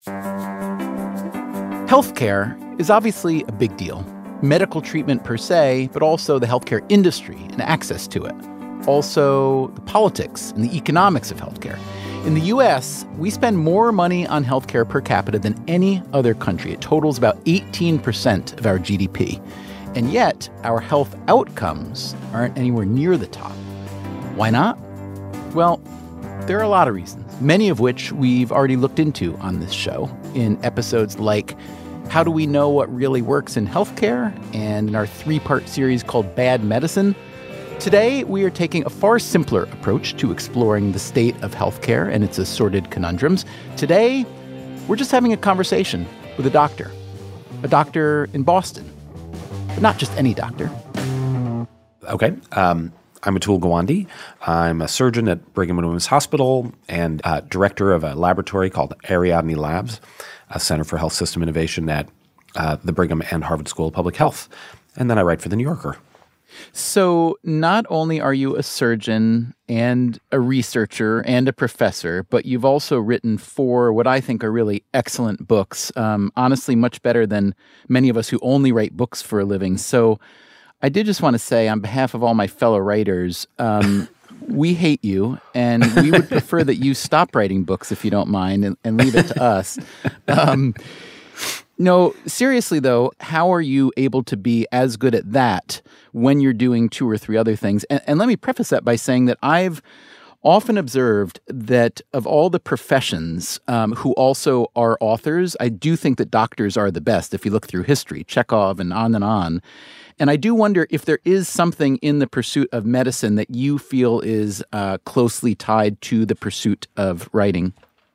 Healthcare is obviously a big deal. Medical treatment per se, but also the healthcare industry and access to it. Also, the politics and the economics of healthcare. In the U.S., we spend more money on healthcare per capita than any other country. It totals about 18% of our GDP. And yet, our health outcomes aren't anywhere near the top. Why not? Well, there are a lot of reasons, many of which we've already looked into on this show in episodes like How Do We Know What Really Works in Healthcare? And in our 3-part series called Bad Medicine. Today, we are taking a far simpler approach to exploring the state of healthcare and its assorted conundrums. Today, we're just having a conversation with a doctor in Boston, but not just any doctor. Okay. I'm Atul Gawande. I'm a surgeon at Brigham and Women's Hospital and director of a laboratory called Ariadne Labs, a Center for Health System Innovation at the Brigham and Harvard School of Public Health. And then I write for The New Yorker. So not only are you a surgeon and a researcher and a professor, but you've also written 4 what I think are really excellent books, honestly much better than many of us who only write books for a living. So I did just want to say on behalf of all my fellow writers, we hate you, and we would prefer that you stop writing books if you don't mind and leave it to us. No, seriously, though, how are you able to be as good at that when you're doing 2 or 3 other things? And let me preface that by saying that I've often observed that of all the professions who also are authors, I do think that doctors are the best if you look through history, Chekhov and on. And I do wonder if there is something in the pursuit of medicine that you feel is closely tied to the pursuit of writing.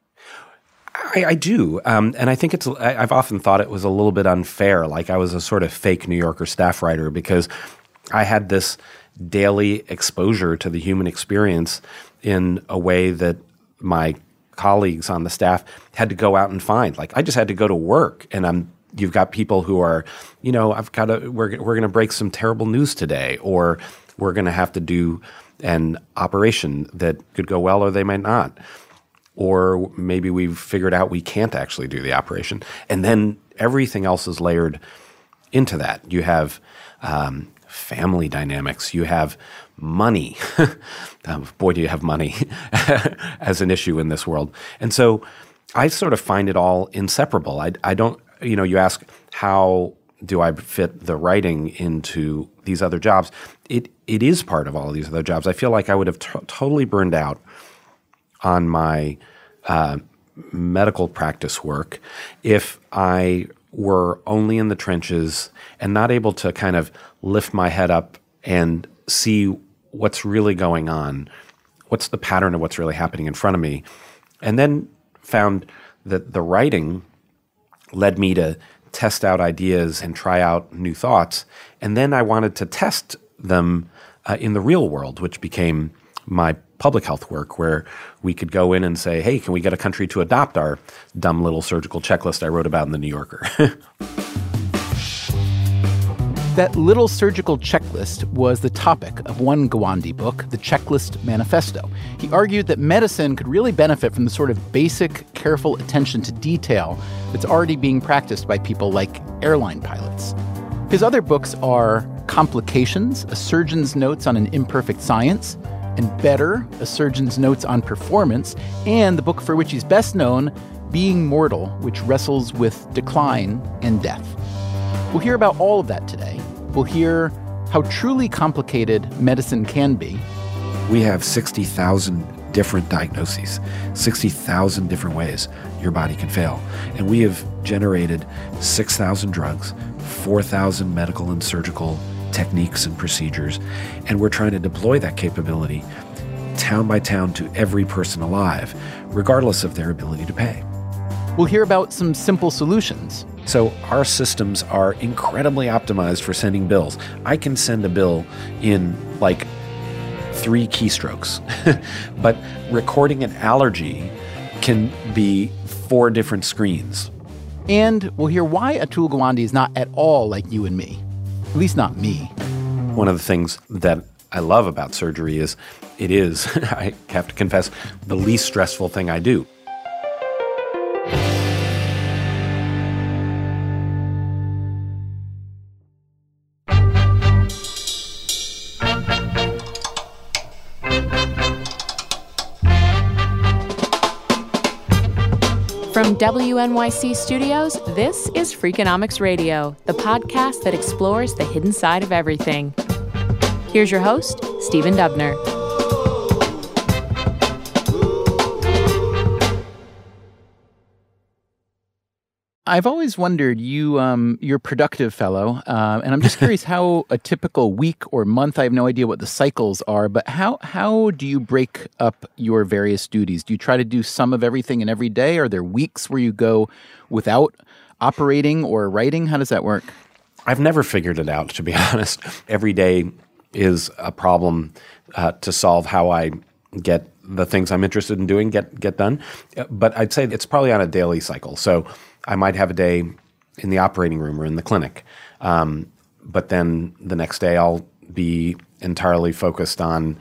I do. And I think I've often thought it was a little bit unfair, like I was a sort of fake New Yorker staff writer because I had this daily exposure to the human experience in a way that my colleagues on the staff had to go out and find. Like I just had to go to work, and you've got people who are, we're going to break some terrible news today, or we're going to have to do an operation that could go well or they might not. Or maybe we've figured out we can't actually do the operation. And then everything else is layered into that. You have family dynamics. You have money. Boy, do you have money as an issue in this world. And so I sort of find it all inseparable. I don't, you ask, how do I fit the writing into these other jobs? It is part of all of these other jobs. I feel like I would have totally burned out on my medical practice work if I were only in the trenches and not able to kind of lift my head up and see what's really going on, what's the pattern of what's really happening in front of me, and then found that the writing led me to test out ideas and try out new thoughts, and then I wanted to test them in the real world, which became my public health work, where we could go in and say, hey, can we get a country to adopt our dumb little surgical checklist I wrote about in The New Yorker? That little surgical checklist was the topic of one Gawande book, The Checklist Manifesto. He argued that medicine could really benefit from the sort of basic, careful attention to detail that's already being practiced by people like airline pilots. His other books are Complications, A Surgeon's Notes on an Imperfect Science, and Better, A Surgeon's Notes on Performance, and the book for which he's best known, Being Mortal, which wrestles with decline and death. We'll hear about all of that today. We'll hear how truly complicated medicine can be. We have 60,000 different diagnoses, 60,000 different ways your body can fail. And we have generated 6,000 drugs, 4,000 medical and surgical techniques and procedures, and we're trying to deploy that capability town by town to every person alive, regardless of their ability to pay. We'll hear about some simple solutions. So our systems are incredibly optimized for sending bills. I can send a bill in like 3 keystrokes, but recording an allergy can be 4 different screens. And we'll hear why Atul Gawande is not at all like you and me. At least not me. One of the things that I love about surgery is it is, I have to confess, the least stressful thing I do. From WNYC Studios, this is Freakonomics Radio, the podcast that explores the hidden side of everything. Here's your host, Stephen Dubner. I've always wondered, you're a productive fellow, and I'm just curious how a typical week or month, I have no idea what the cycles are, but how do you break up your various duties? Do you try to do some of everything in every day? Are there weeks where you go without operating or writing? How does that work? I've never figured it out, to be honest. Every day is a problem to solve how I get the things I'm interested in doing get done. But I'd say it's probably on a daily cycle. So I might have a day in the operating room or in the clinic, but then the next day I'll be entirely focused on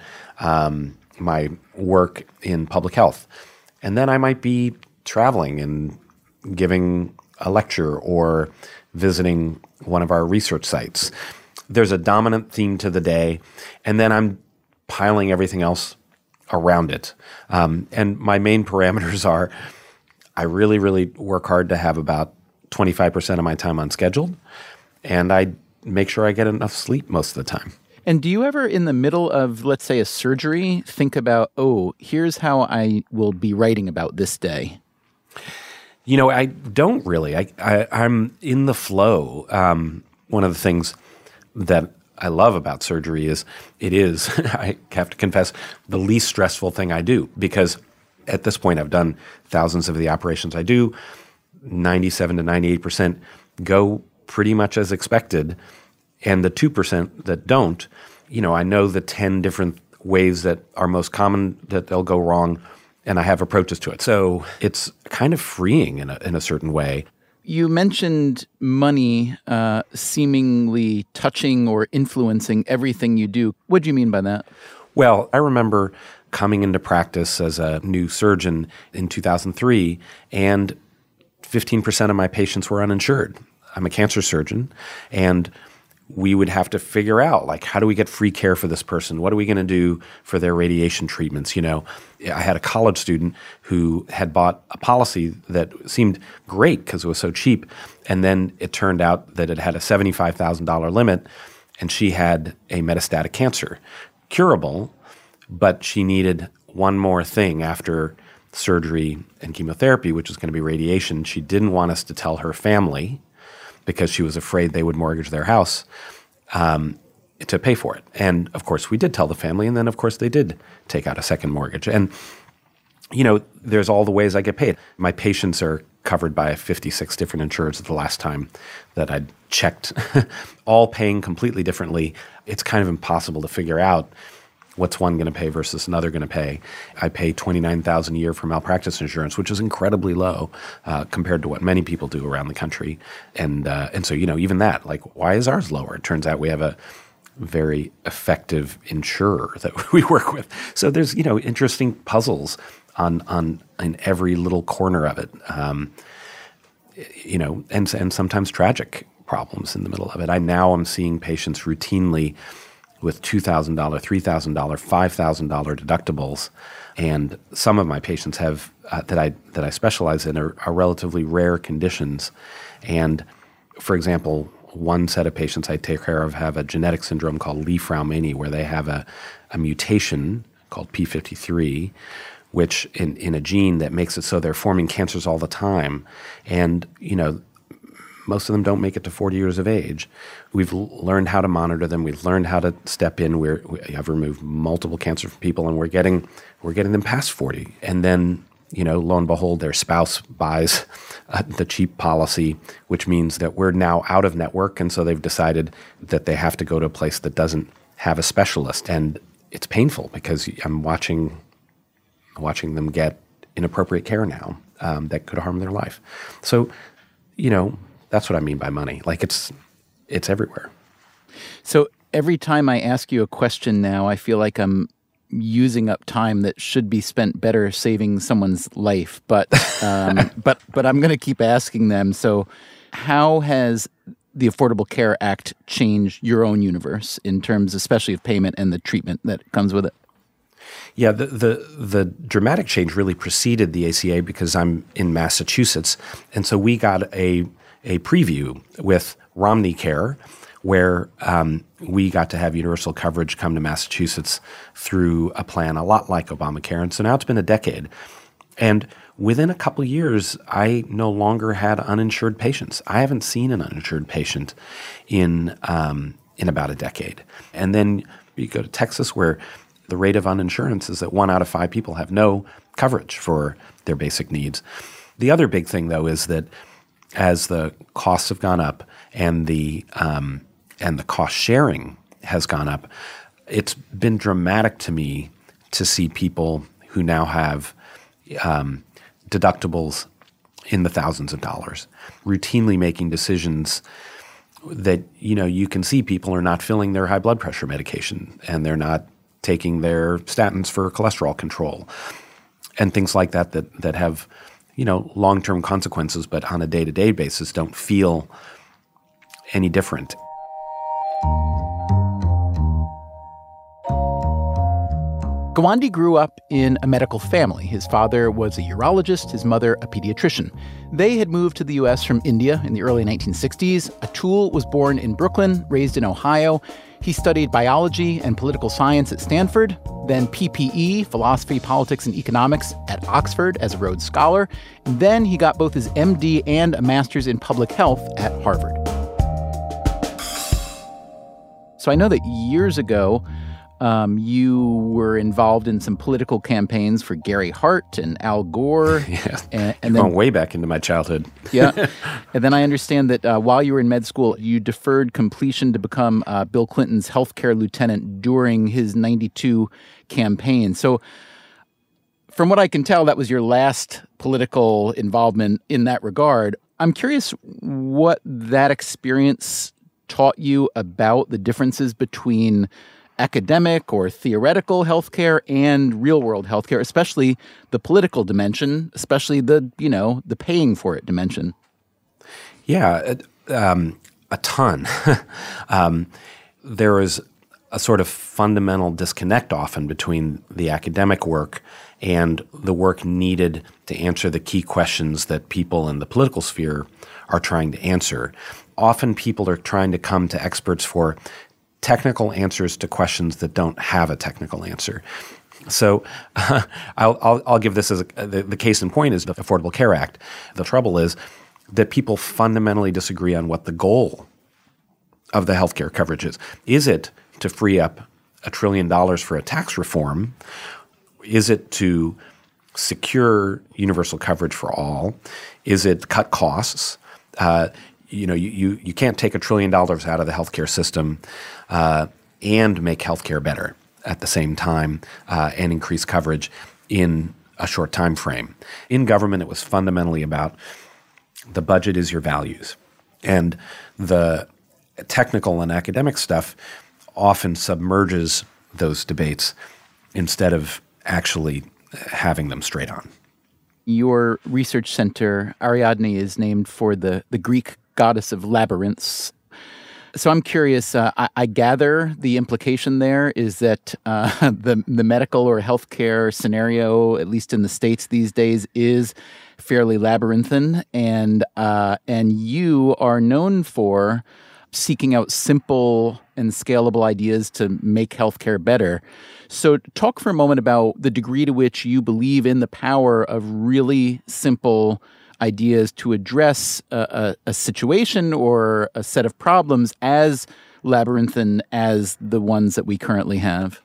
my work in public health. And then I might be traveling and giving a lecture or visiting one of our research sites. There's a dominant theme to the day, and then I'm piling everything else around it. And my main parameters are I really, really work hard to have about 25% of my time unscheduled, and I make sure I get enough sleep most of the time. And do you ever, in the middle of, let's say, a surgery, think about, here's how I will be writing about this day? You know, I don't really. I'm in the flow. One of the things that I love about surgery is I have to confess, the least stressful thing I do, because at this point I've done thousands of the operations I do. 97 to 98% go pretty much as expected. And the 2% that don't, I know the 10 different ways that are most common that they'll go wrong, and I have approaches to it. So it's kind of freeing in a certain way. You mentioned money seemingly touching or influencing everything you do. What do you mean by that? Well, I remember coming into practice as a new surgeon in 2003, and 15% of my patients were uninsured. I'm a cancer surgeon, and we would have to figure out, how do we get free care for this person? What are we going to do for their radiation treatments? I had a college student who had bought a policy that seemed great because it was so cheap, and then it turned out that it had a $75,000 limit, and she had a metastatic cancer, curable, but she needed one more thing after surgery and chemotherapy, which was going to be radiation. She didn't want us to tell her family because she was afraid they would mortgage their house to pay for it. And, of course, we did tell the family, and then, of course, they did take out a second mortgage. And, there's all the ways I get paid. My patients are covered by 56 different insurers the last time that I checked, all paying completely differently. It's kind of impossible to figure out what's one going to pay versus another going to pay. I pay $29,000 a year for malpractice insurance, which is incredibly low compared to what many people do around the country. And so, even that, why is ours lower? It turns out we have a very effective insurer that we work with. So there's, interesting puzzles in every little corner of it, and sometimes tragic problems in the middle of it. Now I'm seeing patients routinely with $2,000, $3,000, $5,000 deductibles, and some of my patients have that I specialize in are relatively rare conditions. And for example, one set of patients I take care of have a genetic syndrome called Li-Fraumeni, where they have a mutation called P53, which in a gene that makes it so they're forming cancers all the time, and most of them don't make it to 40 years of age. We've learned how to monitor them. We've learned how to step in. We have removed multiple cancer from people, and we're getting them past 40. And then, lo and behold, their spouse buys the cheap policy, which means that we're now out of network. And so they've decided that they have to go to a place that doesn't have a specialist. And it's painful because I'm watching them get inappropriate care now that could harm their life. So, that's what I mean by money. It's everywhere. So every time I ask you a question now, I feel like I'm using up time that should be spent better saving someone's life. But but I'm going to keep asking them. So how has the Affordable Care Act changed your own universe in terms especially of payment and the treatment that comes with it? Yeah, the dramatic change really preceded the ACA because I'm in Massachusetts, and so we got a preview with Romney Care, where we got to have universal coverage come to Massachusetts through a plan a lot like Obamacare. And so now it's been a decade. And within a couple of years, I no longer had uninsured patients. I haven't seen an uninsured patient in about a decade. And then you go to Texas, where the rate of uninsurance is that 1 out of 5 people have no coverage for their basic needs. The other big thing, though, is that as the costs have gone up and the cost sharing has gone up, it's been dramatic to me to see people who now have deductibles in the thousands of dollars, routinely making decisions that, you can see people are not filling their high blood pressure medication and they're not taking their statins for cholesterol control and things like that have, long-term consequences, but on a day-to-day basis don't feel any different. Gawande grew up in a medical family. His father was a urologist, his mother a pediatrician. They had moved to the U.S. from India in the early 1960s. Atul was born in Brooklyn, raised in Ohio. He studied biology and political science at Stanford, then PPE, philosophy, politics, and economics at Oxford as a Rhodes Scholar. And then he got both his MD and a master's in public health at Harvard. So I know that years ago, you were involved in some political campaigns for Gary Hart and Al Gore. Yeah, and then, going way back into my childhood. Yeah. And then I understand that while you were in med school, you deferred completion to become Bill Clinton's healthcare lieutenant during his 92 campaign. So from what I can tell, that was your last political involvement in that regard. I'm curious what that experience taught you about the differences between academic or theoretical healthcare and real-world healthcare, especially the political dimension, especially the paying for it dimension. Yeah, a ton. There is a sort of fundamental disconnect often between the academic work and the work needed to answer the key questions that people in the political sphere are trying to answer. Often people are trying to come to experts for technical answers to questions that don't have a technical answer. So I'll give this as the case in point is the Affordable Care Act. The trouble is that people fundamentally disagree on what the goal of the healthcare coverage is. Is it to free up $1 trillion for a tax reform? Is it to secure universal coverage for all? Is it cut costs? You can't take $1 trillion out of the healthcare system and make healthcare better at the same time and increase coverage in a short time frame. In government, it was fundamentally about the budget is your values. And the technical and academic stuff often submerges those debates instead of actually having them straight on. Your research center, Ariadne, is named for the Greek goddess of labyrinths. So I'm curious, I gather the implication there is that the medical or healthcare scenario, at least in the States these days, is fairly labyrinthine, and you are known for seeking out simple and scalable ideas to make healthcare better. So talk for a moment about the degree to which you believe in the power of really simple ideas to address a situation or a set of problems as labyrinthine as the ones that we currently have.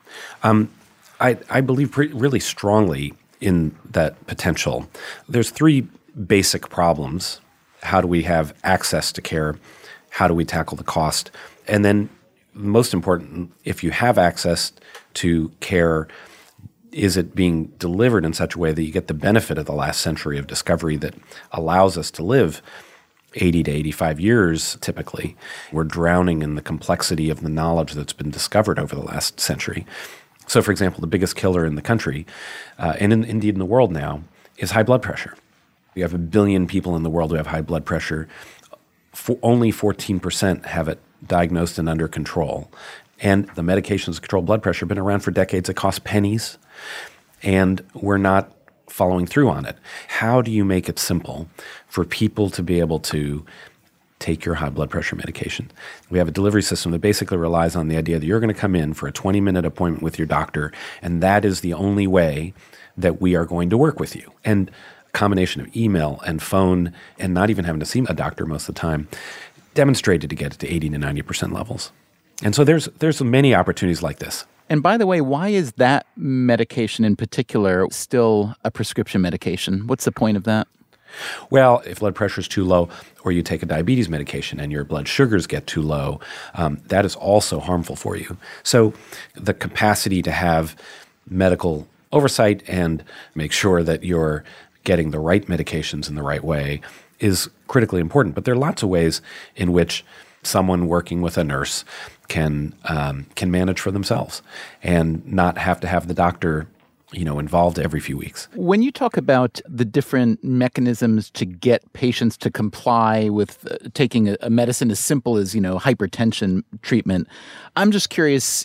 I believe really strongly in that potential. There's 3 basic problems. How do we have access to care? How do we tackle the cost? And then most important, if you have access to care, is it being delivered in such a way that you get the benefit of the last century of discovery that allows us to live 80 to 85 years typically? We're drowning in the complexity of the knowledge that's been discovered over the last century. So, for example, the biggest killer in the country, and indeed in the world now, is high blood pressure. We have 1 billion people in the world who have high blood pressure. Only 14% have it diagnosed and under control. And the medications to control blood pressure have been around for decades. It costs pennies, and we're not following through on it. How do you make it simple for people to be able to take your high blood pressure medication? We have a delivery system that basically relies on the idea that you're going to come in for a 20-minute appointment with your doctor, and that is the only way that we are going to work with you. And a combination of email and phone and not even having to see a doctor most of the time demonstrated to get it to 80 to 90% levels. And so there's many opportunities like this. And by the way, why is that medication in particular still a prescription medication? What's the point of that? Well, if blood pressure is too low, or you take a diabetes medication and your blood sugars get too low, that is also harmful for you. So the capacity to have medical oversight and make sure that you're getting the right medications in the right way is critically important. But there are lots of ways in which someone working with a nurse can manage for themselves and not have to have the doctor involved every few weeks. When you talk about the different mechanisms to get patients to comply with taking a medicine as simple as, hypertension treatment, I'm just curious,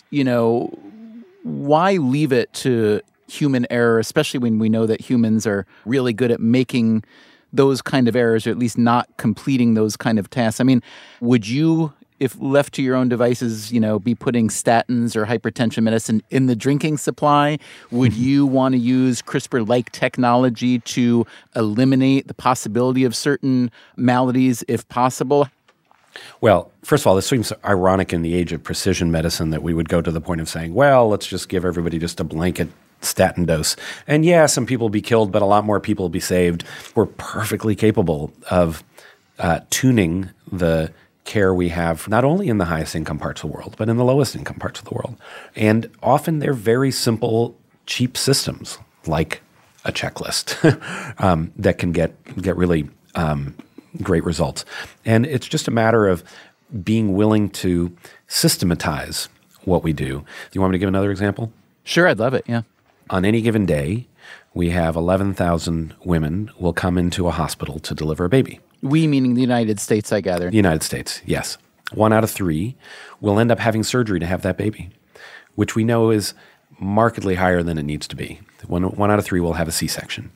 why leave it to human error, especially when we know that humans are really good at making those kind of errors, or at least not completing those kind of tasks? I mean, would you, if left to your own devices, be putting statins or hypertension medicine in the drinking supply? Would you want to use CRISPR-like technology to eliminate the possibility of certain maladies if possible? Well, first of all, this seems ironic in the age of precision medicine that we would go to the point of saying, well, let's just give everybody just a blanket statin dose. And yeah, some people will be killed, but a lot more people will be saved. We're perfectly capable of tuning the care we have, not only in the highest income parts of the world, but in the lowest income parts of the world. And often they're very simple, cheap systems, like a checklist that can get really great results. And it's just a matter of being willing to systematize what we do. Do you want me to give another example? Sure, I'd love it, yeah. On any given day, we have 11,000 women will come into a hospital to deliver a baby. We meaning the United States, I gather. The United States, yes. 1 out of 3 will end up having surgery to have that baby, which we know is markedly higher than it needs to be. 1 out of 3 will have a C-section.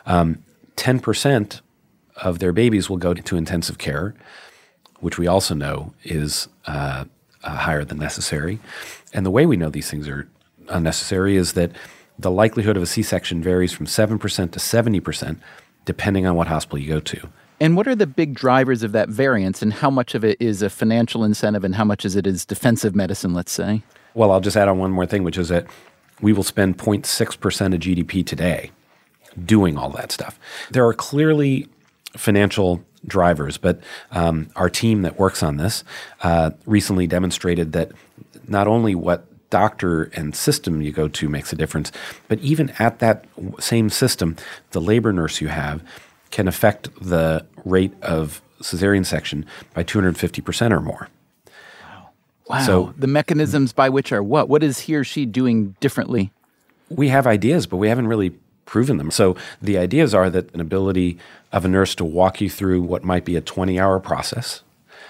10% of their babies will go to intensive care, which we also know is higher than necessary. And the way we know these things are unnecessary is that the likelihood of a C-section varies from 7% to 70%, depending on what hospital you go to. And what are the big drivers of that variance, and how much of it is a financial incentive and how much of it is defensive medicine, let's say? Well, I'll just add on one more thing, which is that we will spend 0.6% of GDP today doing all that stuff. There are clearly financial drivers, but our team that works on this recently demonstrated that not only what doctor and system you go to makes a difference, but even at that same system, the labor nurse you have can affect the rate of cesarean section by 250% or more. Wow. So the mechanisms by which are what? What is he or she doing differently? We have ideas, but we haven't really proven them. So the ideas are that an ability of a nurse to walk you through what might be a 20-hour process,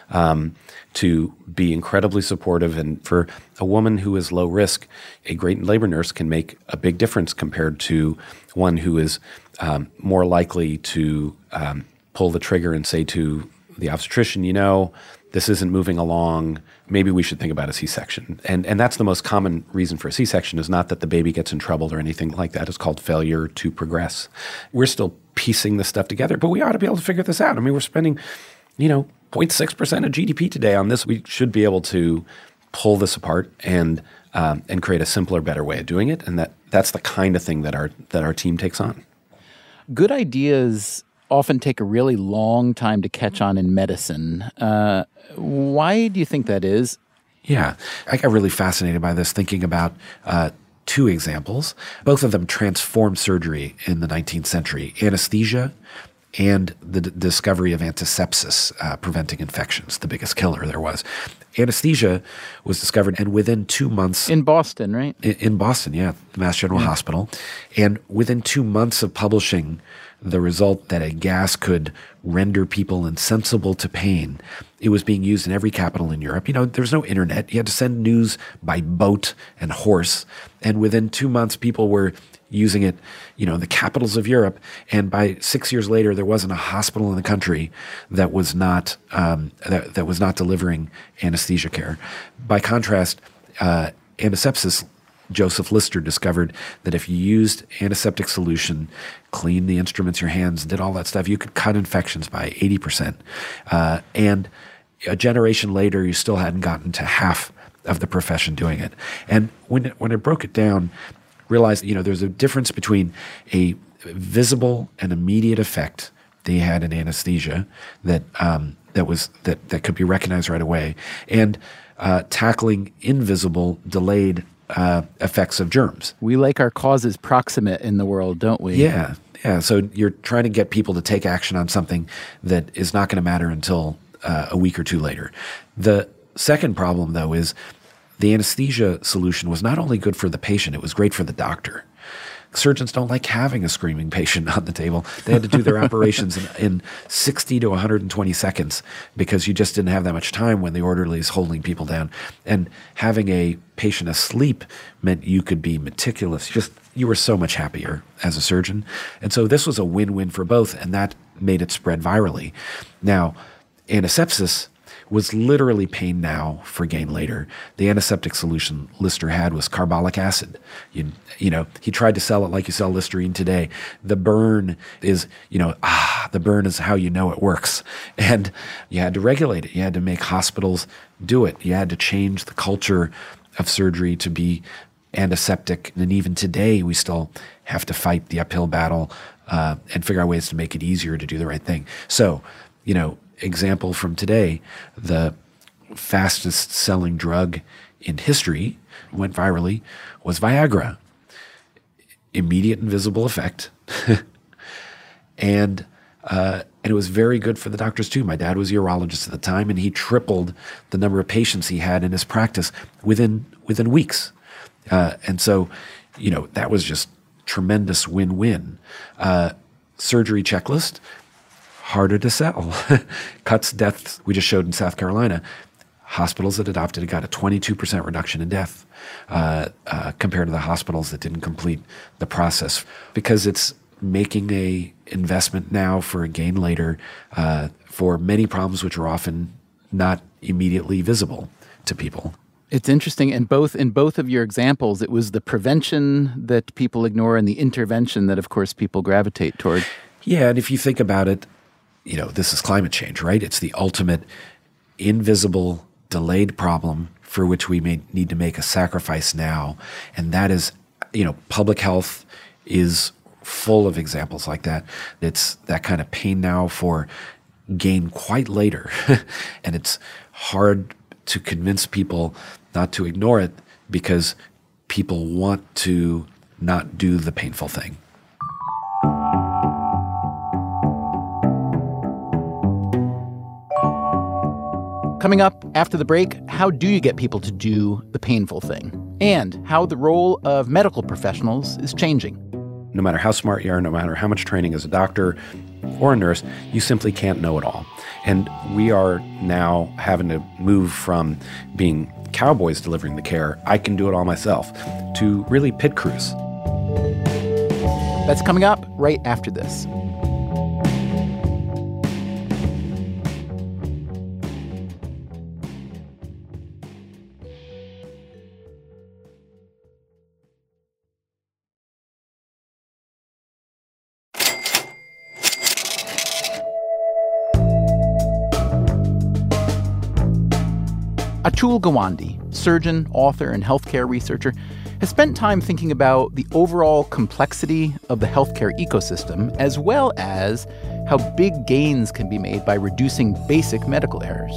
to be incredibly supportive. And for a woman who is low risk, a great labor nurse can make a big difference compared to one who is more likely to pull the trigger and say to the obstetrician, this isn't moving along, maybe we should think about a C-section. And that's the most common reason for a C-section, is not that the baby gets in trouble or anything like that. It's called failure to progress. We're still piecing this stuff together, but we ought to be able to figure this out. I mean, we're spending, 0.6% of GDP today on this. We should be able to pull this apart and create a simpler, better way of doing it. And that's the kind of thing that our team takes on. Good ideas often take a really long time to catch on in medicine. Why do you think that is? Yeah, I got really fascinated by this, thinking about 2 examples. Both of them transformed surgery in the 19th century: anesthesia and the discovery of antisepsis, preventing infections, the biggest killer there was. Anesthesia was discovered, and within 2 months— In Boston, right? In Boston, yeah, the Mass General Hospital. And within 2 months of publishing the result that a gas could render people insensible to pain. It was being used in every capital in Europe. There was no internet. You had to send news by boat and horse. And within 2 months, people were using it, in the capitals of Europe. And by 6 years later, there wasn't a hospital in the country that was not that was not delivering anesthesia care. By contrast, antisepsis, Joseph Lister discovered that if you used antiseptic solution, cleaned the instruments, your hands, did all that stuff, you could cut infections by 80%. And a generation later, you still hadn't gotten to half of the profession doing it. And when I broke it down, realized, there's a difference between a visible and immediate effect they had in anesthesia that could be recognized right away, and tackling invisible, delayed effects of germs. We like our causes proximate in the world, don't we? Yeah. So you're trying to get people to take action on something that is not going to matter until a week or two later. The second problem, though, is the anesthesia solution was not only good for the patient, it was great for the doctor. Surgeons don't like having a screaming patient on the table. They had to do their operations in 60 to 120 seconds because you just didn't have that much time when the orderly is holding people down. And having a patient asleep meant you could be meticulous. You were so much happier as a surgeon. And so this was a win-win for both, and that made it spread virally. Now, antisepsis was literally pain now for gain later. The antiseptic solution Lister had was carbolic acid. He tried to sell it like you sell Listerine today. The burn is, the burn is how you know it works. And you had to regulate it. You had to make hospitals do it. You had to change the culture of surgery to be antiseptic. And even today, we still have to fight the uphill battle and figure out ways to make it easier to do the right thing. So, example from today, the fastest selling drug in history, went virally, was Viagra. Immediate and visible effect. And it was very good for the doctors too. My dad was a urologist at the time, and he tripled the number of patients he had in his practice within weeks. And so, that was just tremendous win-win. Surgery checklist, harder to sell. Cuts, deaths, we just showed in South Carolina. Hospitals that adopted it got a 22% reduction in death compared to the hospitals that didn't complete the process, because it's making a investment now for a gain later for many problems which are often not immediately visible to people. It's interesting. In both of your examples, it was the prevention that people ignore and the intervention that, of course, people gravitate toward. Yeah, and if you think about it, this is climate change, right? It's the ultimate invisible, delayed problem for which we may need to make a sacrifice now. And that is, public health is full of examples like that. It's that kind of pain now for gain quite later. And it's hard to convince people not to ignore it because people want to not do the painful thing. Coming up after the break, how do you get people to do the painful thing? And how the role of medical professionals is changing. No matter how smart you are, no matter how much training as a doctor or a nurse, you simply can't know it all. And we are now having to move from being cowboys delivering the care, I can do it all myself, to really pit crews. That's coming up right after this. Atul Gawande, surgeon, author, and healthcare researcher, has spent time thinking about the overall complexity of the healthcare ecosystem, as well as how big gains can be made by reducing basic medical errors.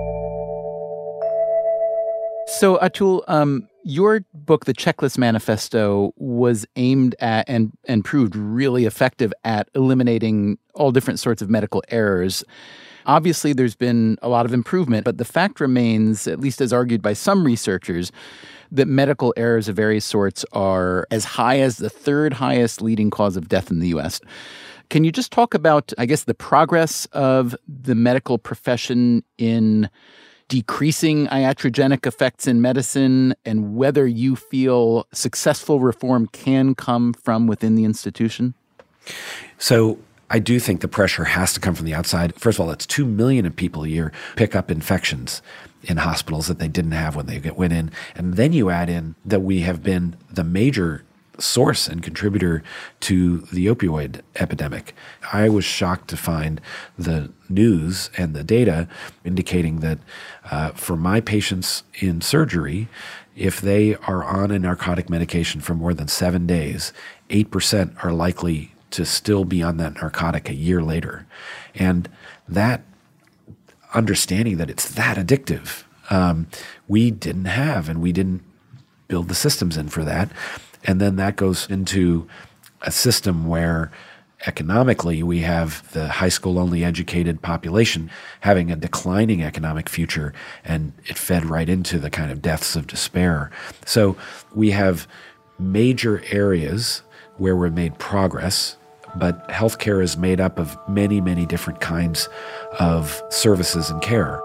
So, Atul, your book, The Checklist Manifesto, was aimed at and proved really effective at eliminating all different sorts of medical errors. Obviously, there's been a lot of improvement, but the fact remains, at least as argued by some researchers, that medical errors of various sorts are as high as the third highest leading cause of death in the U.S. Can you just talk about, I guess, the progress of the medical profession in decreasing iatrogenic effects in medicine and whether you feel successful reform can come from within the institution? So I do think the pressure has to come from the outside. First of all, it's 2 million people a year pick up infections in hospitals that they didn't have when they went in. And then you add in that we have been the major source and contributor to the opioid epidemic. I was shocked to find the news and the data indicating that for my patients in surgery, if they are on a narcotic medication for more than 7 days, 8% are likely to still be on that narcotic a year later. And that understanding that it's that addictive, we didn't have, and we didn't build the systems in for that. And then that goes into a system where economically we have the high school only educated population having a declining economic future, and it fed right into the kind of deaths of despair. So we have major areas where we've made progress, but healthcare is made up of many, many different kinds of services and care.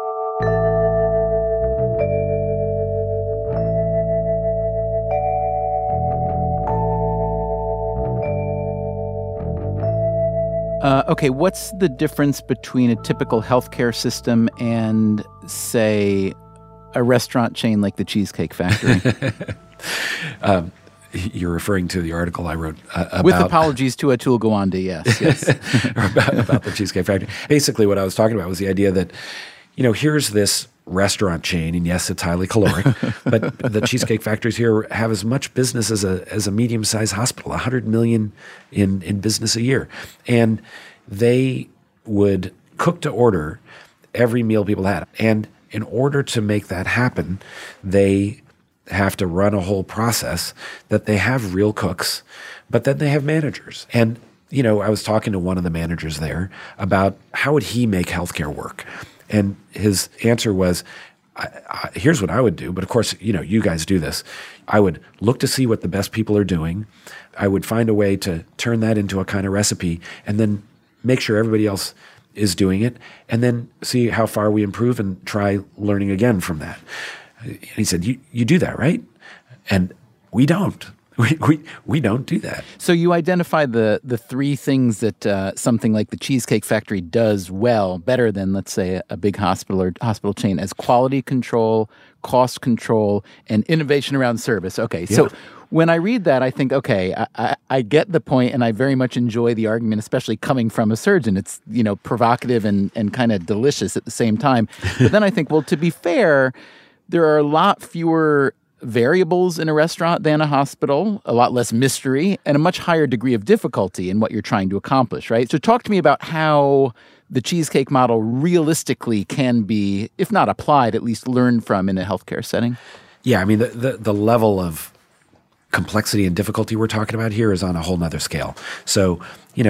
Okay, what's the difference between a typical healthcare system and, say, a restaurant chain like the Cheesecake Factory? You're referring to the article I wrote about... With apologies to Atul Gawande, yes. about the Cheesecake Factory. Basically, what I was talking about was the idea that, here's this restaurant chain, and yes, it's highly caloric, but the Cheesecake Factories here have as much business as a medium-sized hospital, 100 million in business a year. And they would cook to order every meal people had. And in order to make that happen, they have to run a whole process that they have real cooks, but then they have managers. And, I was talking to one of the managers there about how would he make healthcare work. And his answer was, here's what I would do. But of course, you guys do this. I would look to see what the best people are doing. I would find a way to turn that into a kind of recipe and then make sure everybody else is doing it and then see how far we improve and try learning again from that. And he said, you do that, right? And we don't. We don't do that. So you identify the three things that something like the Cheesecake Factory does well, better than, let's say, a big hospital or hospital chain, as quality control, cost control, and innovation around service. Okay, yeah. So when I read that, I think, okay, I get the point, and I very much enjoy the argument, especially coming from a surgeon. It's, provocative and kind of delicious at the same time. But then I think, well, to be fair, there are a lot fewer variables in a restaurant than a hospital, a lot less mystery, and a much higher degree of difficulty in what you're trying to accomplish, right? So talk to me about how the cheesecake model realistically can be, if not applied, at least learned from in a healthcare setting. Yeah, I mean, the level of complexity and difficulty we're talking about here is on a whole nother scale. So,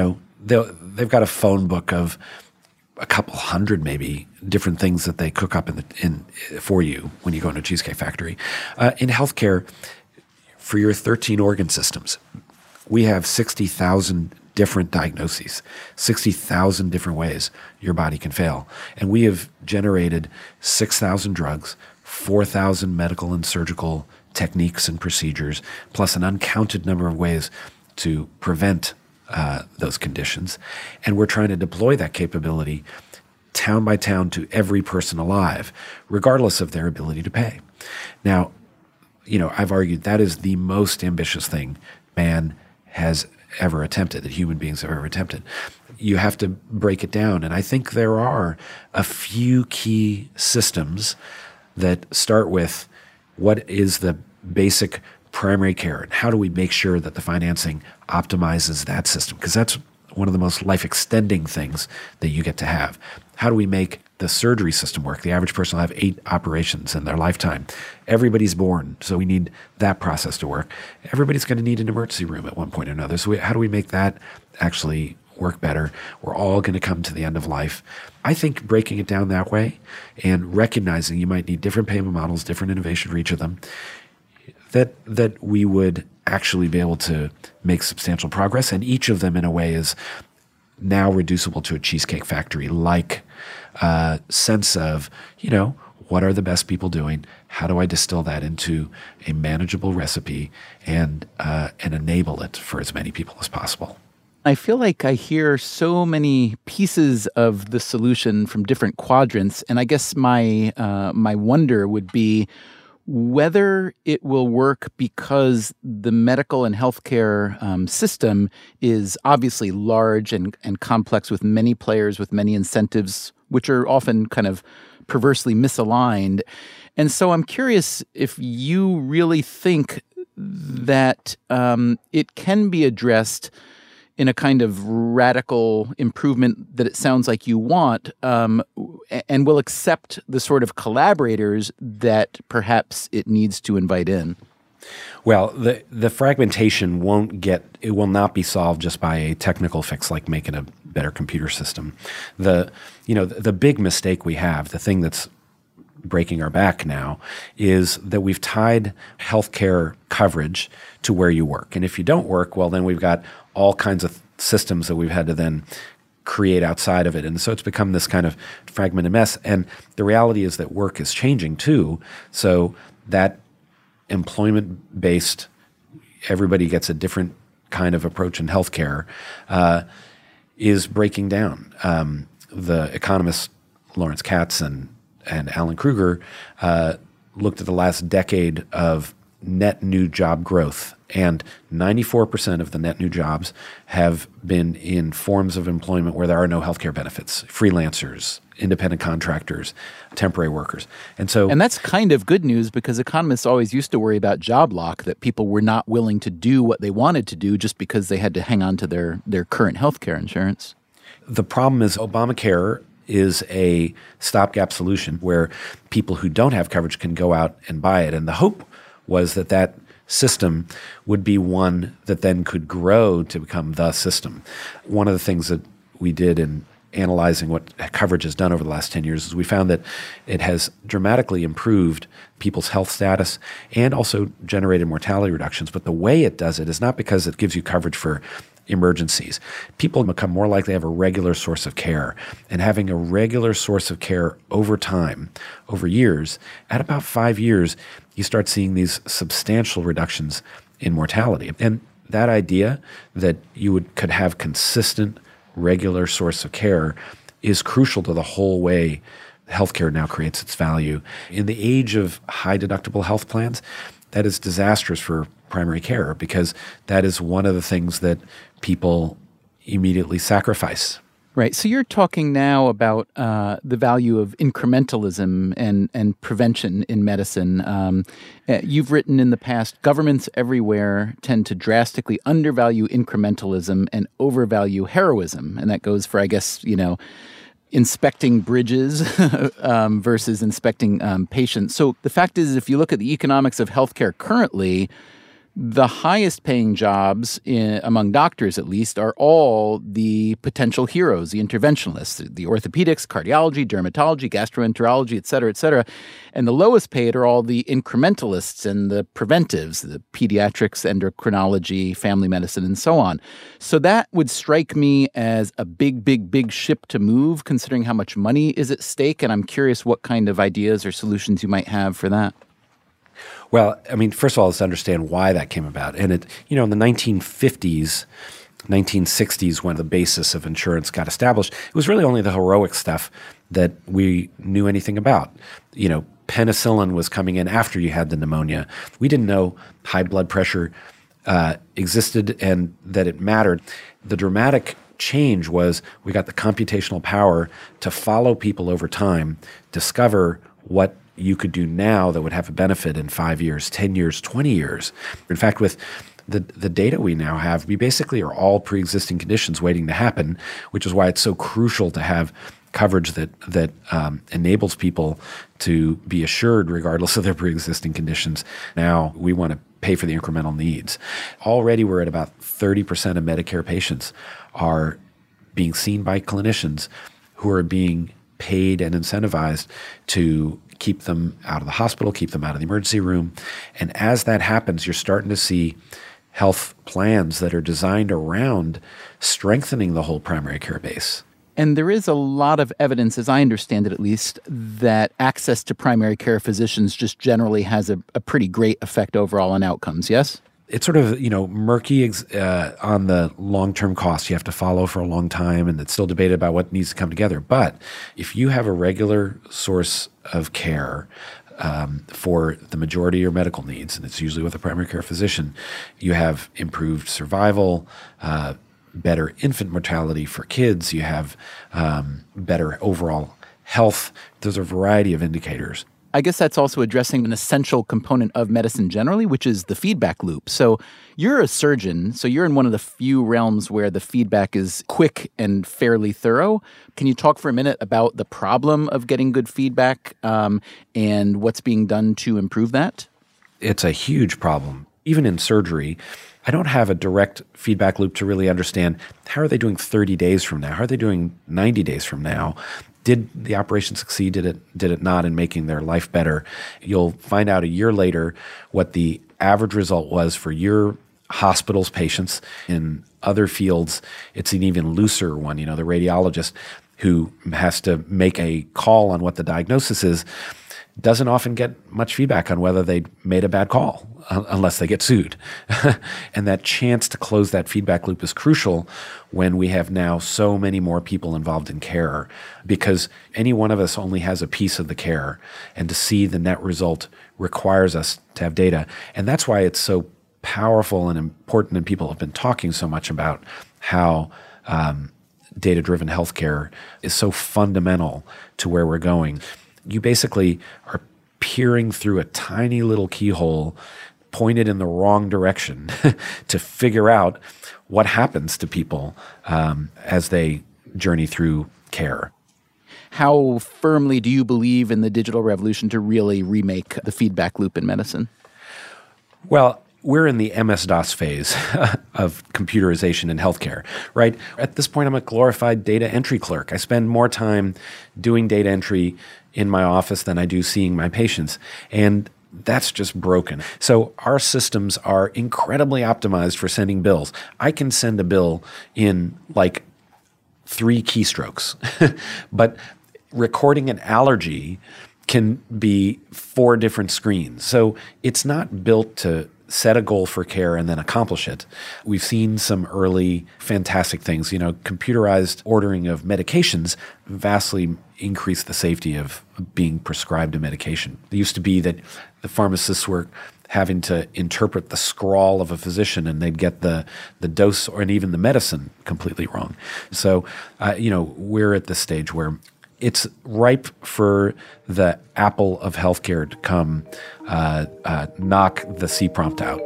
they've got a phone book of a couple hundred maybe different things that they cook up for you when you go into a Cheesecake Factory. In healthcare, for your 13 organ systems, we have 60,000 different diagnoses, 60,000 different ways your body can fail. And we have generated 6,000 drugs, 4,000 medical and surgical techniques and procedures, plus an uncounted number of ways to prevent those conditions. And we're trying to deploy that capability town by town to every person alive, regardless of their ability to pay. Now, I've argued that is the most ambitious thing man has ever attempted, that human beings have ever attempted. You have to break it down. And I think there are a few key systems that start with what is the basic primary care, and how do we make sure that the financing optimizes that system? Because that's one of the most life-extending things that you get to have. How do we make the surgery system work? The average person will have 8 operations in their lifetime. Everybody's born, so we need that process to work. Everybody's going to need an emergency room at one point or another. So how do we make that actually work better? We're all going to come to the end of life. I think breaking it down that way and recognizing you might need different payment models, different innovation for each of them, that we would actually be able to make substantial progress. And each of them, in a way, is now reducible to a Cheesecake Factory-like sense of, what are the best people doing? How do I distill that into a manageable recipe and enable it for as many people as possible? I feel like I hear so many pieces of the solution from different quadrants, and I guess my wonder would be whether it will work because the medical and healthcare system is obviously large and complex with many players, with many incentives, which are often kind of perversely misaligned. And so I'm curious if you really think that it can be addressed in a kind of radical improvement that it sounds like you want, and will accept the sort of collaborators that perhaps it needs to invite in. Well, the fragmentation will not be solved just by a technical fix like making a better computer system. The big mistake we have, the thing that's breaking our back now, is that we've tied healthcare coverage to where you work. And if you don't work, well, then we've got all kinds of systems that we've had to then create outside of it. And so it's become this kind of fragmented mess. And the reality is that work is changing too. So that employment-based, everybody gets a different kind of approach in healthcare, is breaking down. The economists Lawrence Katz and Alan Kruger looked at the last decade of net new job growth, and 94% of the net new jobs have been in forms of employment where there are no healthcare benefits: freelancers, independent contractors, temporary workers. And that's kind of good news, because economists always used to worry about job lock, that people were not willing to do what they wanted to do just because they had to hang on to their current healthcare insurance. The problem is Obamacare is a stopgap solution where people who don't have coverage can go out and buy it. And the hope was that system would be one that then could grow to become the system. One of the things that we did in analyzing what coverage has done over the last 10 years is we found that it has dramatically improved people's health status and also generated mortality reductions. But the way it does it is not because it gives you coverage for emergencies. People become more likely to have a regular source of care. And having a regular source of care over time, over years, at about 5 years, you start seeing these substantial reductions in mortality. And that idea that you could have consistent, regular source of care is crucial to the whole way healthcare now creates its value. In the age of high deductible health plans, that is disastrous for primary care, because that is one of the things that people immediately sacrifice. Right. So you're talking now about the value of incrementalism and prevention in medicine. You've written in the past, governments everywhere tend to drastically undervalue incrementalism and overvalue heroism. And that goes for, I guess, inspecting bridges versus inspecting patients. So the fact is, if you look at the economics of healthcare currently, the highest paying jobs, among doctors at least, are all the potential heroes, the interventionalists, the orthopedics, cardiology, dermatology, gastroenterology, et cetera, and the lowest paid are all the incrementalists and the preventives, the pediatrics, endocrinology, family medicine, and so on. So that would strike me as a big ship to move, considering how much money is at stake, and I'm curious what kind of ideas or solutions you might have for that. Well, I mean, first of all, let's understand why that came about. And in the 1950s, 1960s, when the basis of insurance got established, it was really only the heroic stuff that we knew anything about. Penicillin was coming in after you had the pneumonia. We didn't know high blood pressure existed and that it mattered. The dramatic change was we got the computational power to follow people over time, discover what you could do now that would have a benefit in 5 years, 10 years, 20 years. In fact, with the data we now have, we basically are all pre-existing conditions waiting to happen, which is why it's so crucial to have coverage that enables people to be assured regardless of their pre-existing conditions. Now we want to pay for the incremental needs. Already we're at about 30% of Medicare patients are being seen by clinicians who are being paid and incentivized to keep them out of the hospital, keep them out of the emergency room. And as that happens, you're starting to see health plans that are designed around strengthening the whole primary care base. And there is a lot of evidence, as I understand it at least, that access to primary care physicians just generally has a pretty great effect overall on outcomes, yes? It's sort of, murky on the long-term costs you have to follow for a long time, and it's still debated about what needs to come together. But if you have a regular source of care for the majority of your medical needs, and it's usually with a primary care physician, you have improved survival, better infant mortality for kids, you have better overall health. There's a variety of indicators. I guess that's also addressing an essential component of medicine generally, which is the feedback loop. So you're a surgeon, so you're in one of the few realms where the feedback is quick and fairly thorough. Can you talk for a minute about the problem of getting good feedback and what's being done to improve that? It's a huge problem. Even in surgery, I don't have a direct feedback loop to really understand how are they doing 30 days from now? How are they doing 90 days from now? Did the operation succeed? Did it not in making their life better? You'll find out a year later what the average result was for your hospital's patients. In other fields, it's an even looser one. The radiologist who has to make a call on what the diagnosis is doesn't often get much feedback on whether they made a bad call unless they get sued. And that chance to close that feedback loop is crucial when we have now so many more people involved in care, because any one of us only has a piece of the care, and to see the net result requires us to have data. And that's why it's so powerful and important, and people have been talking so much about how data-driven healthcare is so fundamental to where we're going. You basically are peering through a tiny little keyhole pointed in the wrong direction to figure out what happens to people as they journey through care. How firmly do you believe in the digital revolution to really remake the feedback loop in medicine? Well, we're in the MS-DOS phase of computerization in healthcare, right? At this point, I'm a glorified data entry clerk. I spend more time doing data entry in my office than I do seeing my patients. And that's just broken. So our systems are incredibly optimized for sending bills. I can send a bill in like 3 keystrokes, but recording an allergy can be 4 different screens. So it's not built to set a goal for care and then accomplish it. We've seen some early fantastic things. Computerized ordering of medications vastly increased the safety of being prescribed a medication. It used to be that the pharmacists were having to interpret the scrawl of a physician, and they'd get the dose and even the medicine completely wrong. So, we're at this stage where it's ripe for the Apple of healthcare to come knock the C prompt out.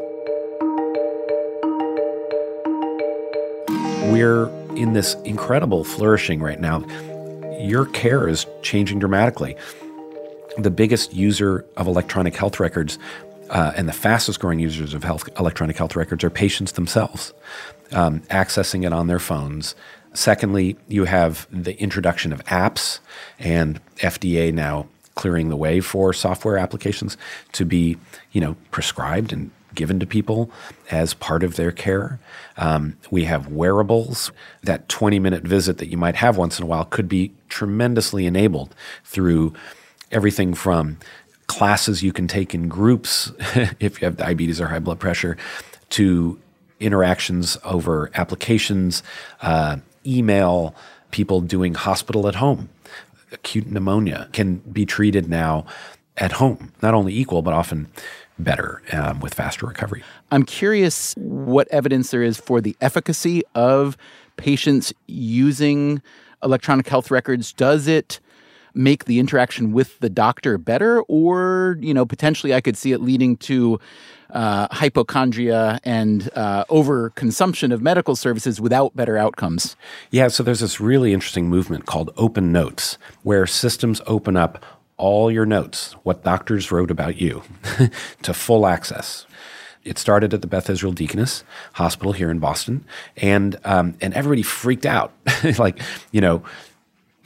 We're in this incredible flourishing right now. Your care is changing dramatically. The biggest user of electronic health records and the fastest growing users of electronic health records are patients themselves, accessing it on their phones. Secondly, you have the introduction of apps, and FDA now clearing the way for software applications to be, prescribed and given to people as part of their care. We have wearables. That 20-minute visit that you might have once in a while could be tremendously enabled through everything from classes you can take in groups if you have diabetes or high blood pressure, to interactions over applications, email, people doing hospital at home. Acute pneumonia can be treated now at home, not only equal, but often better with faster recovery. I'm curious what evidence there is for the efficacy of patients using electronic health records. Does it make the interaction with the doctor better? Or, potentially I could see it leading to hypochondria and overconsumption of medical services without better outcomes. Yeah, so there's this really interesting movement called Open Notes, where systems open up all your notes, what doctors wrote about you, to full access. It started at the Beth Israel Deaconess Hospital here in Boston, and everybody freaked out.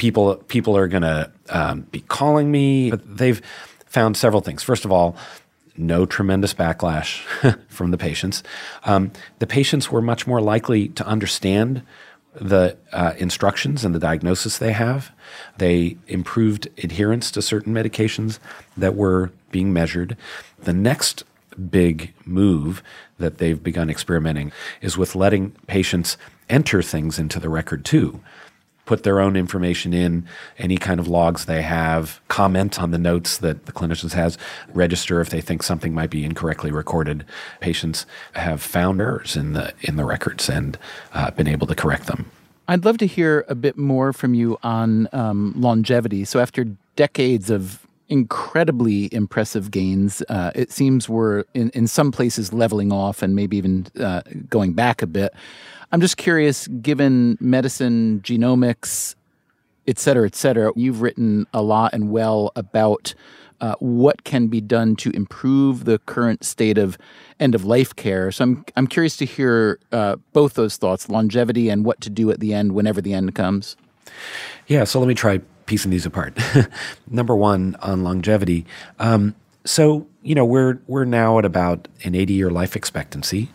People are going to be calling me, but they've found several things. First of all, no tremendous backlash from the patients. The patients were much more likely to understand the instructions and the diagnosis they have. They improved adherence to certain medications that were being measured. The next big move that they've begun experimenting is with letting patients enter things into the record too. Put their own information in, any kind of logs they have, comment on the notes that the clinicians has, register if they think something might be incorrectly recorded. Patients have found errors in the records and been able to correct them. I'd love to hear a bit more from you on longevity. So after decades of incredibly impressive gains, it seems we're in some places leveling off and maybe even going back a bit. I'm just curious, given medicine, genomics, et cetera, you've written a lot and well about what can be done to improve the current state of end-of-life care. So I'm curious to hear both those thoughts, longevity and what to do at the end whenever the end comes. Yeah, so let me try piecing these apart. Number one, on longevity. So, we're now at about an 80-year life expectancy,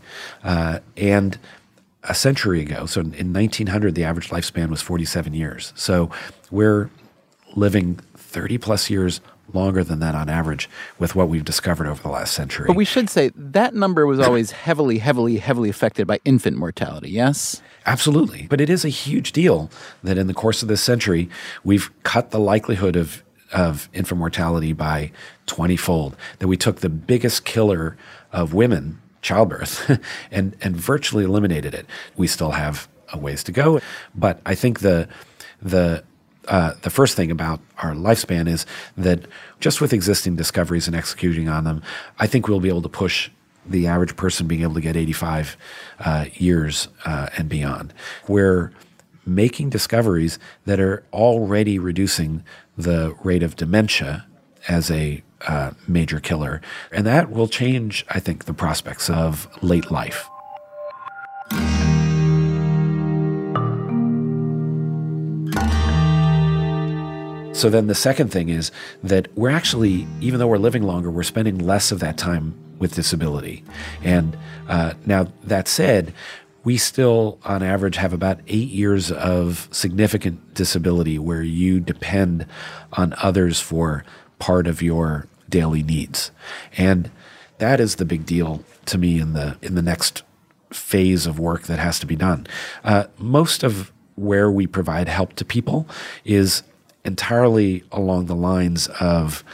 and a century ago, so in 1900, the average lifespan was 47 years. So we're living 30 plus years longer than that on average with what we've discovered over the last century. But we should say that number was always heavily affected by infant mortality, yes? Absolutely. But it is a huge deal that in the course of this century, we've cut the likelihood of infant mortality by 20-fold, that we took the biggest killer of women, childbirth, and virtually eliminated it. We still have a ways to go, but I think the first thing about our lifespan is that just with existing discoveries and executing on them, I think we'll be able to push the average person being able to get 85 years and beyond. We're making discoveries that are already reducing the rate of dementia as a major killer. And that will change, I think, the prospects of late life. So then the second thing is that we're actually, even though we're living longer, we're spending less of that time with disability. And now that said, we still, on average, have about 8 years of significant disability where you depend on others for part of your daily needs. And that is the big deal to me in the next phase of work that has to be done. Most of where we provide help to people is entirely along the lines of,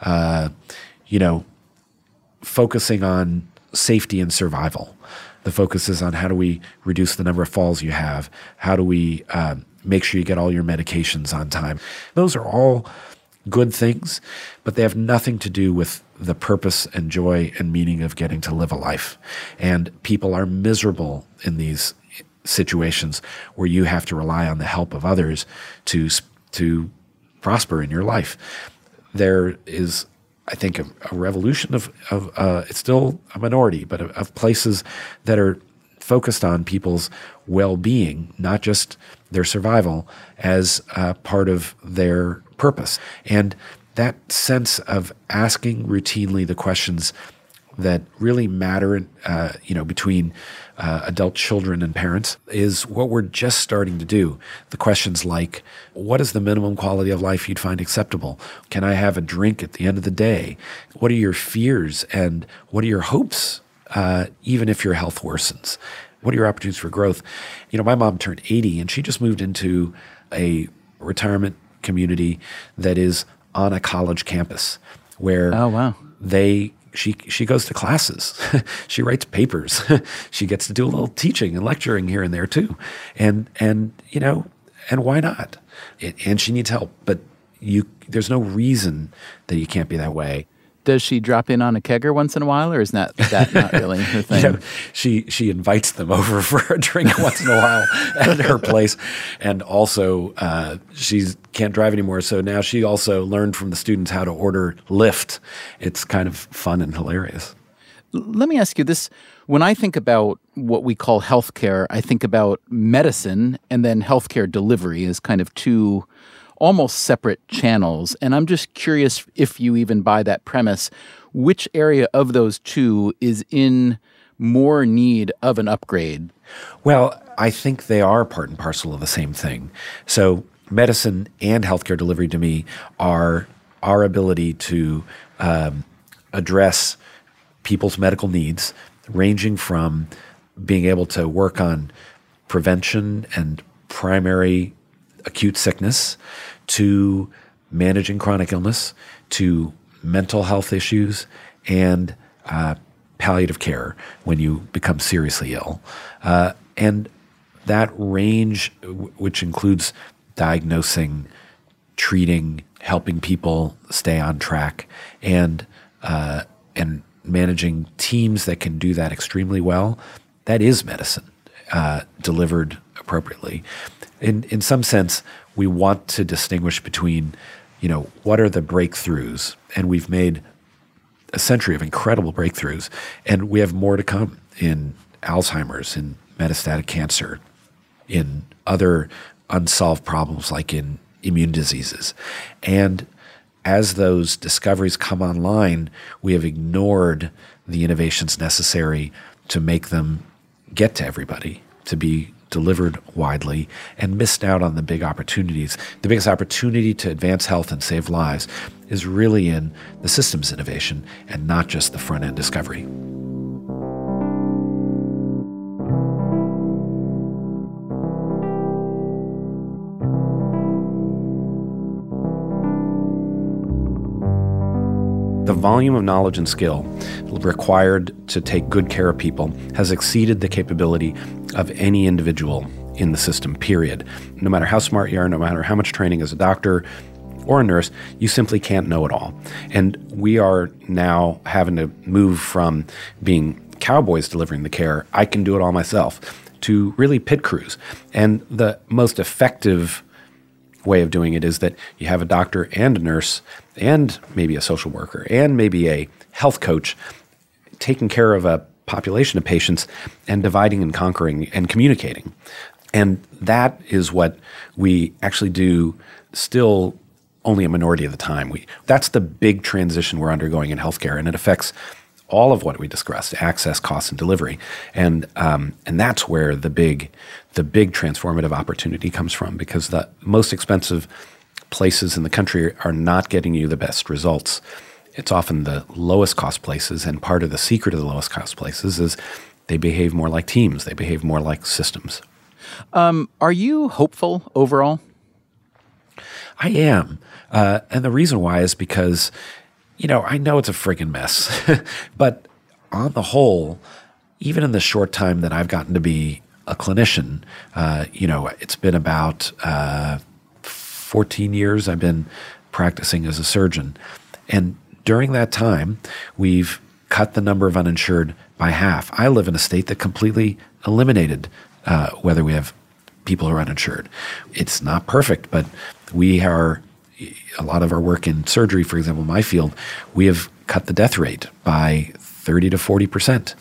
focusing on safety and survival. The focus is on how do we reduce the number of falls you have? How do we make sure you get all your medications on time? Those are all good things, but they have nothing to do with the purpose and joy and meaning of getting to live a life. And people are miserable in these situations where you have to rely on the help of others to prosper in your life. There is, I think, a revolution of it's still a minority, but of places that are focused on people's well-being, not just their survival, as part of their purpose. And that sense of asking routinely the questions that really matter, between adult children and parents is what we're just starting to do. The questions like, what is the minimum quality of life you'd find acceptable? Can I have a drink at the end of the day? What are your fears and what are your hopes, even if your health worsens? What are your opportunities for growth? My mom turned 80 and she just moved into a retirement community that is on a college campus where she goes to classes. She writes papers. She gets to do a little teaching and lecturing here and there too. And why not? And she needs help, but there's no reason that you can't be that way. Does she drop in on a kegger once in a while, or is that not really her thing? She invites them over for a drink once in a while at her place. And also, she can't drive anymore, so now she also learned from the students how to order Lyft. It's kind of fun and hilarious. Let me ask you this. When I think about what we call healthcare, I think about medicine and then healthcare delivery as kind of two almost separate channels. And I'm just curious if you even buy that premise, which area of those two is in more need of an upgrade? Well, I think they are part and parcel of the same thing. So medicine and healthcare delivery to me are our ability to address people's medical needs, ranging from being able to work on prevention and primary acute sickness to managing chronic illness to mental health issues and palliative care when you become seriously ill. And that range, which includes diagnosing, treating, helping people stay on track, and managing teams that can do that extremely well, that is medicine delivered appropriately. In some sense, we want to distinguish between, what are the breakthroughs? And we've made a century of incredible breakthroughs, and we have more to come in Alzheimer's, in metastatic cancer, in other unsolved problems like in immune diseases. And as those discoveries come online, we have ignored the innovations necessary to make them get to everybody, to be delivered widely, and missed out on the big opportunities. The biggest opportunity to advance health and save lives is really in the systems innovation and not just the front-end discovery. The volume of knowledge and skill required to take good care of people has exceeded the capability of any individual in the system, period. No matter how smart you are, no matter how much training as a doctor or a nurse, you simply can't know it all. And we are now having to move from being cowboys delivering the care, I can do it all myself, to really pit crews. And the most effective way of doing it is that you have a doctor and a nurse and maybe a social worker and maybe a health coach taking care of a population of patients and dividing and conquering and communicating. And that is what we actually do still only a minority of the time. That's the big transition we're undergoing in healthcare, and it affects all of what we discussed: access, cost, and delivery. And that's where the big transformative opportunity comes from, because the most expensive places in the country are not getting you the best results. It's often the lowest cost places, and part of the secret of the lowest cost places is they behave more like teams. They behave more like systems. Are you hopeful overall? I am. And the reason why is because, I know it's a friggin' mess, but on the whole, even in the short time that I've gotten to be a clinician, it's been about 14 years I've been practicing as a surgeon. And during that time, we've cut the number of uninsured by half. I live in a state that completely eliminated whether we have people who are uninsured. It's not perfect, but we are, a lot of our work in surgery, for example, my field, we have cut the death rate by 30 to 40%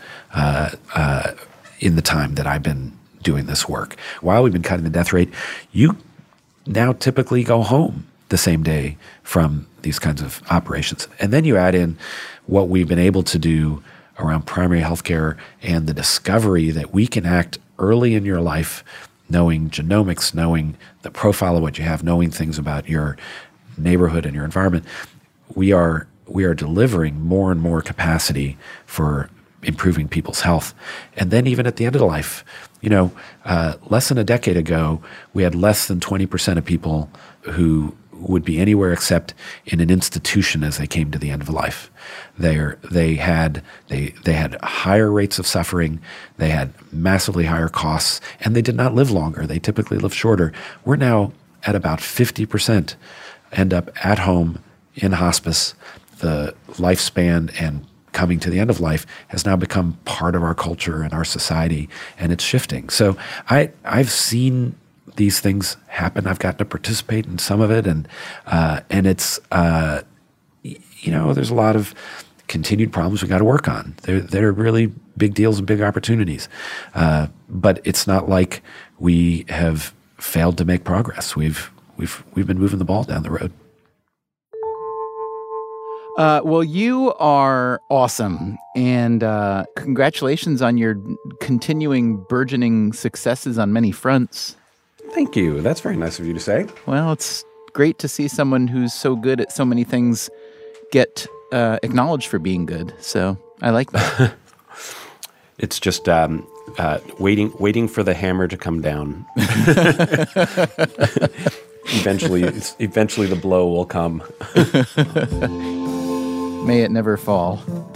in the time that I've been doing this work. While we've been cutting the death rate, you now typically go home the same day from these kinds of operations. And then you add in what we've been able to do around primary healthcare and the discovery that we can act early in your life, knowing genomics, knowing the profile of what you have, knowing things about your neighborhood and your environment. We are delivering more and more capacity for improving people's health. And then even at the end of the life, less than a decade ago, we had less than 20% of people who would be anywhere except in an institution as they came to the end of life. They had higher rates of suffering, they had massively higher costs, and they did not live longer. They typically lived shorter. We're now at about 50% end up at home in hospice. The lifespan and coming to the end of life has now become part of our culture and our society, and it's shifting. So I've seen these things happen. I've gotten to participate in some of it, and it's there's a lot of continued problems we got to work on. They're really big deals and big opportunities, but it's not like we have failed to make progress. We've we've been moving the ball down the road. Well, you are awesome, and congratulations on your continuing burgeoning successes on many fronts. Thank you. That's very nice of you to say. Well, it's great to see someone who's so good at so many things get acknowledged for being good. So I like that. It's just waiting for the hammer to come down. Eventually the blow will come. May it never fall.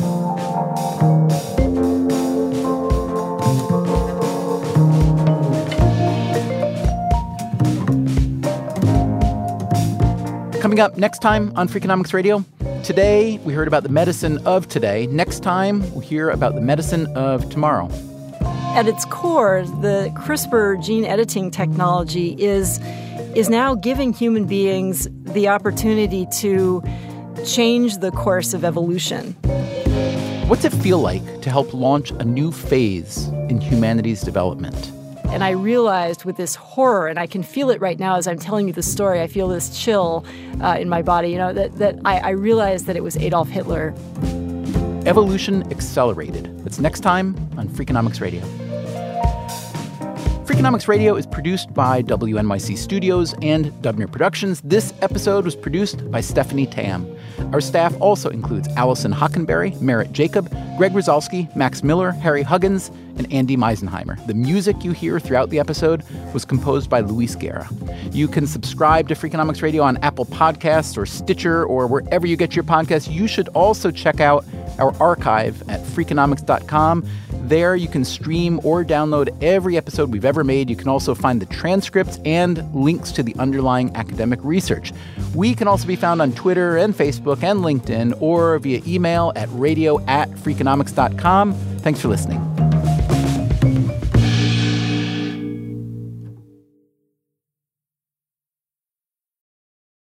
Coming up next time on Freakonomics Radio, today we heard about the medicine of today. Next time we'll hear about the medicine of tomorrow. At its core, the CRISPR gene editing technology is now giving human beings the opportunity to change the course of evolution. What's it feel like to help launch a new phase in humanity's development? And I realized with this horror, and I can feel it right now as I'm telling you the story, I feel this chill in my body, that I realized that it was Adolf Hitler. Evolution Accelerated. That's next time on Freakonomics Radio. Freakonomics Radio is produced by WNYC Studios and Dubner Productions. This episode was produced by Stephanie Tam. Our staff also includes Allison Hockenberry, Merritt Jacob, Greg Rosalsky, Max Miller, Harry Huggins, and Andy Meisenheimer. The music you hear throughout the episode was composed by Luis Guerra. You can subscribe to Freakonomics Radio on Apple Podcasts or Stitcher or wherever you get your podcasts. You should also check out our archive at Freakonomics.com. There you can stream or download every episode we've ever made. You can also find the transcripts and links to the underlying academic research. We can also be found on Twitter and Facebook and LinkedIn or via email at radio@freakonomics.com. Thanks for listening.